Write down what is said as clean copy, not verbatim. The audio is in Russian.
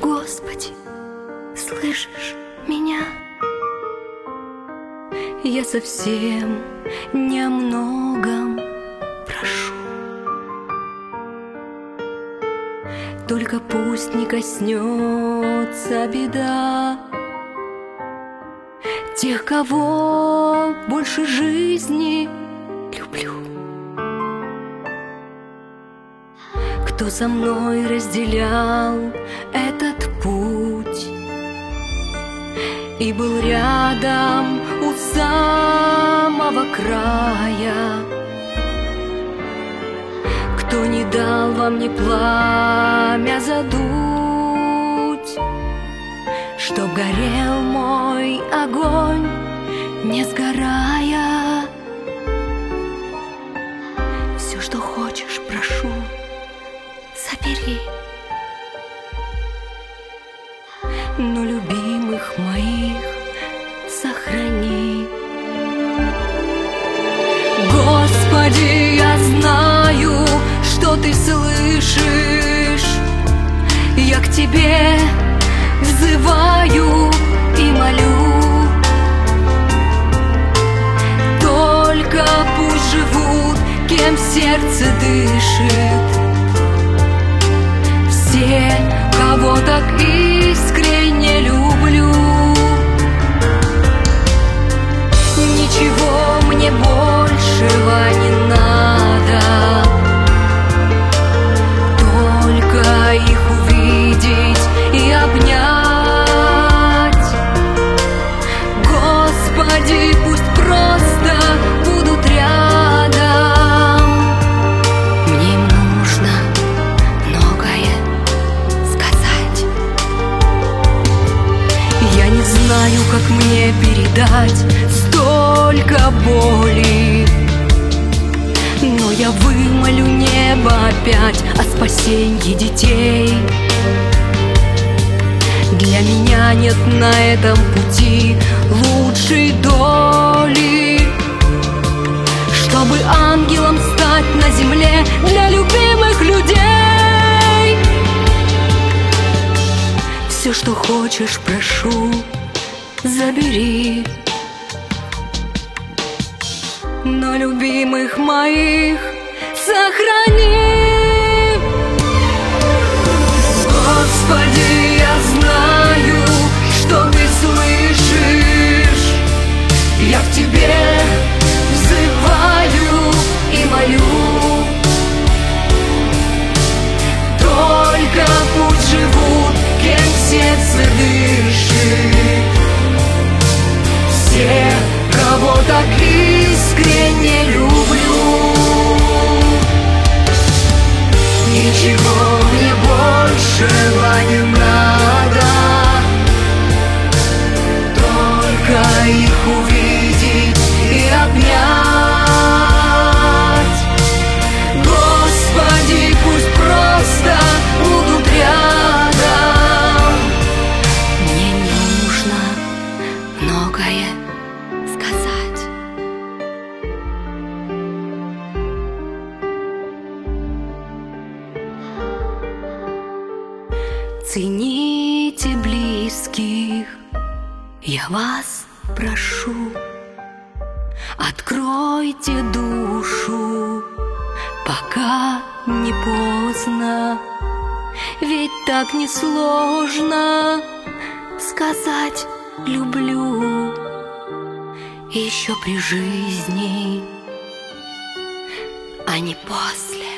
Господи, слышишь меня? Я совсем не о многом прошу, только пусть не коснется беда тех, кого больше жизни люблю, кто со мной разделял этот путь и был рядом у самого края, кто не дал во мне пламя задуть, чтоб горел мой огонь, не сгорая. Все, что хочешь, прошу, забери, но любимых моих сохрани. Господи, я знаю, что Ты слышишь, я к Тебе взываю и молю. Только пусть живут, кем сердце дышит, все, кого так искренне люблю. Ничего мне большего не надо, только их увидеть и обнять. Господи, пусть просто будут рядом. Мне им нужно многое сказать. Я не знаю, как мне передать столько боли, но я вымолю небо опять о спасении детей. Для меня нет на этом пути лучшей доли, чтобы ангелом стать на земле для любимых людей. Все, что хочешь, прошу, забери, но любимых моих сохрани. Господи, я знаю, что Ты слышишь, я к Тебе взываю и молю. Только пусть живут, кем сердце дышит, все, кого так искренне люблю. Ничего мне большего не надо, только их увидеть и обнять. Господи, пусть просто будут рядом. Мне не нужно многое сказать. Цените близких, я вас прошу, откройте душу, пока не поздно, ведь так несложно сказать люблю еще при жизни, а не после.